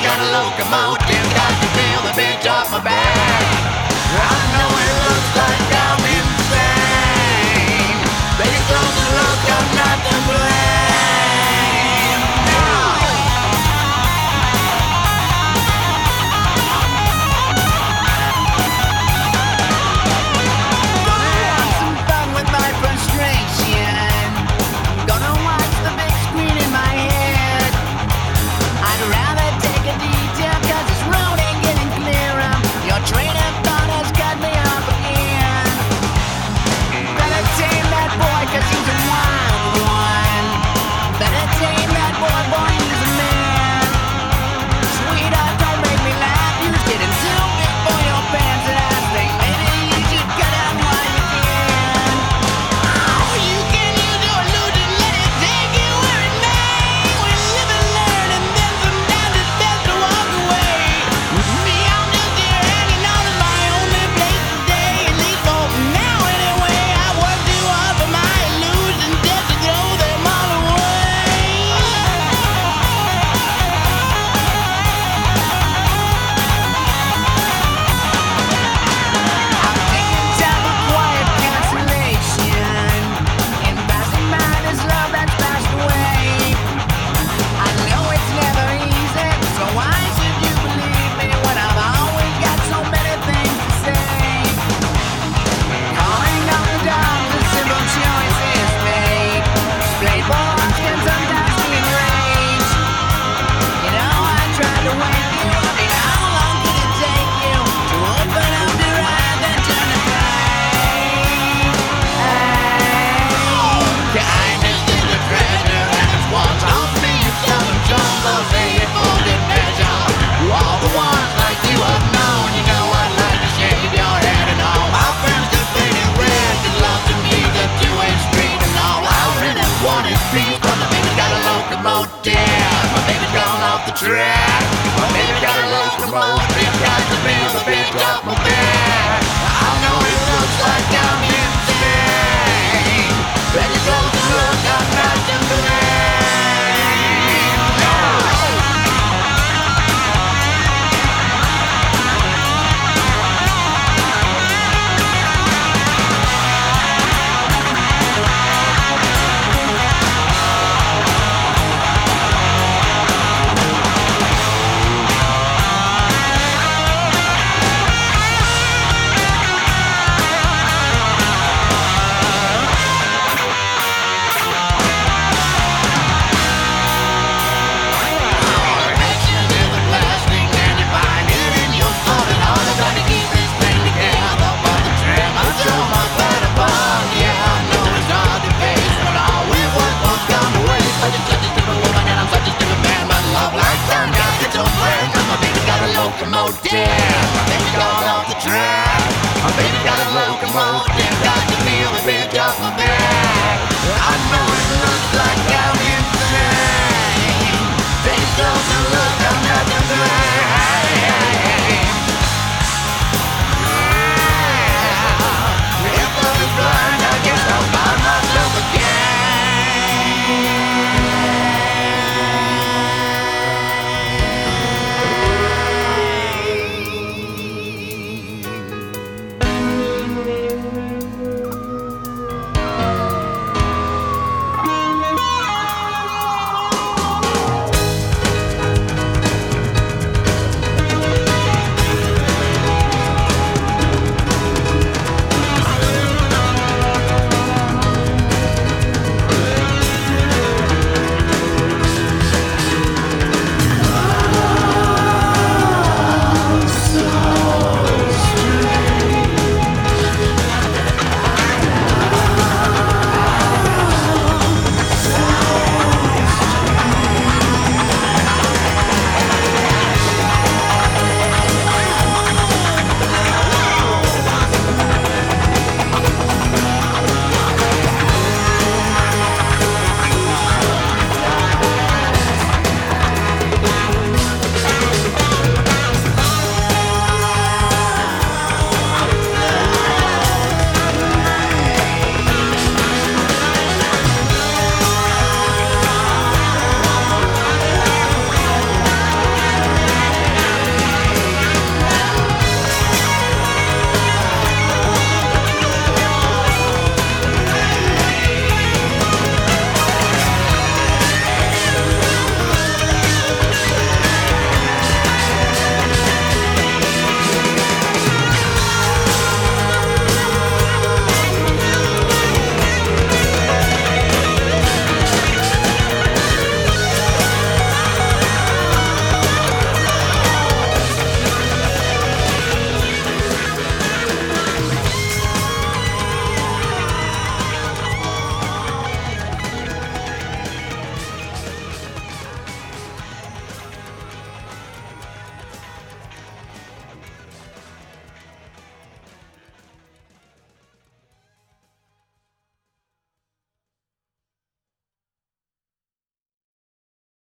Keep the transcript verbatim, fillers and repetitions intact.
got a locomotive, got to feel the bitch off my back. I know it looks like I'm insane. Take a closer look, I'm not to blame. No. Gonna have some fun with my frustration. Gonna watch the big screen in my head. I'd rather take a detour, cause this road ain't getting clearer. Your train of thought has cut me off again. Better tame that boy, cause he's a wild one. Better tame that boy, boy, he's a man. Sweetheart, don't make me laugh. You was getting too big for your pants, and I think maybe you should cut out while you can. Oh, you can use your illusion, let it take you where it may. We live and learn, and then sometimes it's best to walk away. Me, I'm just here hanging on to my only place today, at least for now anyway. I work too hard for my illusions just to throw them all away. I'm taking time for quiet consolation. In passing mine is love that's passed away. I know it's never easy, so why should you believe me when I've always got so many things to say? Calling out the dogs, a simple choice is made. Splayed boys can sometimes be enraged. You know, I tried to wake you up, and how long did it take you to open up your eyes and turn the page? Kindness is a treasure, and it's what taught me you seldom jumble, say it for good measure. All the ones like you I've known, you know I'd like to shave your head and all. My friends that faded red, that love to me the two-way street and all. I really want is peace, but my baby got a locomotive. My baby gone off the track. My baby got a locomotive, got to feel the bitch off my back. I know it looks like I'm insane. Better close the look, I'm not to blame. No. Locomotive.